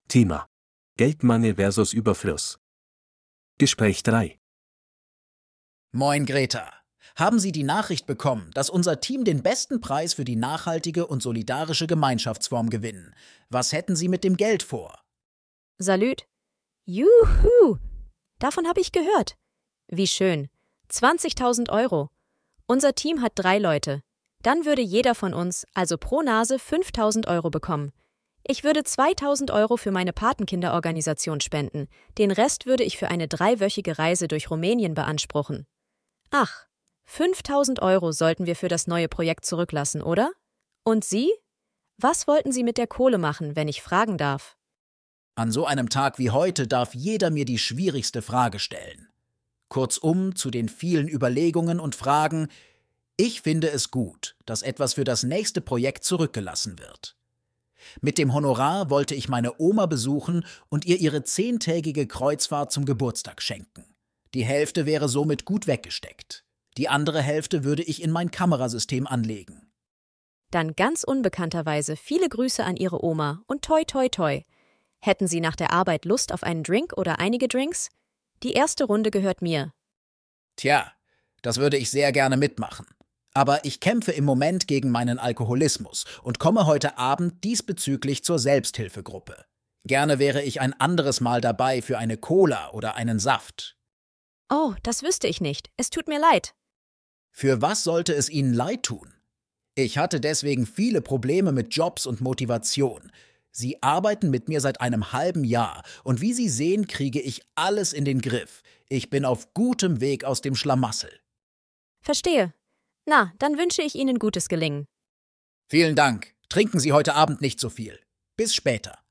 Thema: Geldmangel versus Überfluss. Gespräch 3. Moin Greta. Haben Sie die Nachricht bekommen, dass unser Team den besten Preis für die nachhaltige und solidarische Gemeinschaftsform gewinnen? Was hätten Sie mit dem Geld vor? Salüt. Juhu! Davon habe ich gehört. Wie schön. 20.000 Euro. Unser Team hat 3 Leute. Dann würde jeder von uns, also pro Nase, 5.000 Euro bekommen. Ich würde 2.000 Euro für meine Patenkinderorganisation spenden. Den Rest würde ich für eine 3-wöchige Reise durch Rumänien beanspruchen. Ach, 5.000 Euro sollten wir für das neue Projekt zurücklassen, oder? Und Sie? Was wollten Sie mit der Kohle machen, wenn ich fragen darf? An so einem Tag wie heute darf jeder mir die schwierigste Frage stellen. Kurzum, zu den vielen Überlegungen und Fragen: Ich finde es gut, dass etwas für das nächste Projekt zurückgelassen wird. Mit dem Honorar wollte ich meine Oma besuchen und ihr ihre 10-tägige Kreuzfahrt zum Geburtstag schenken. Die Hälfte wäre somit gut weggesteckt. Die andere Hälfte würde ich in mein Kamerasystem anlegen. Dann ganz unbekannterweise viele Grüße an Ihre Oma und toi toi toi. Hätten Sie nach der Arbeit Lust auf einen Drink oder einige Drinks? Die erste Runde gehört mir. Tja, das würde ich sehr gerne mitmachen. Aber ich kämpfe im Moment gegen meinen Alkoholismus und komme heute Abend diesbezüglich zur Selbsthilfegruppe. Gerne wäre ich ein anderes Mal dabei für eine Cola oder einen Saft. Oh, das wüsste ich nicht. Es tut mir leid. Für was sollte es Ihnen leid tun? Ich hatte deswegen viele Probleme mit Jobs und Motivation. Sie arbeiten mit mir seit einem halben Jahr und wie Sie sehen, kriege ich alles in den Griff. Ich bin auf gutem Weg aus dem Schlamassel. Verstehe. Na, dann wünsche ich Ihnen gutes Gelingen. Vielen Dank. Trinken Sie heute Abend nicht so viel. Bis später.